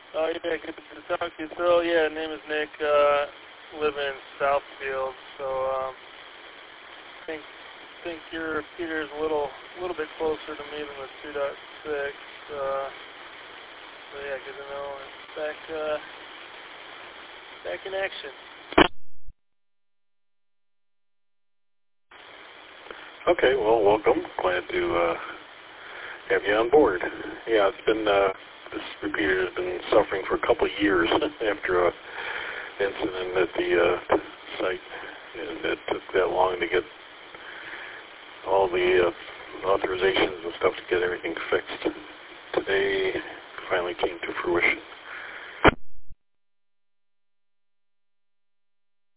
Oh, yeah, good to talk to you. So, yeah, name is Nick. Live in Southfield. So, think your Peter's a little bit closer to me than the 2.6. So, yeah, good to know. And back in action. Okay, well, welcome. Glad to have you on board. Yeah, it's been this repeater has been suffering for a couple of years after an incident at the site, and it took that long to get all the authorizations and stuff to get everything fixed. Today finally came to fruition.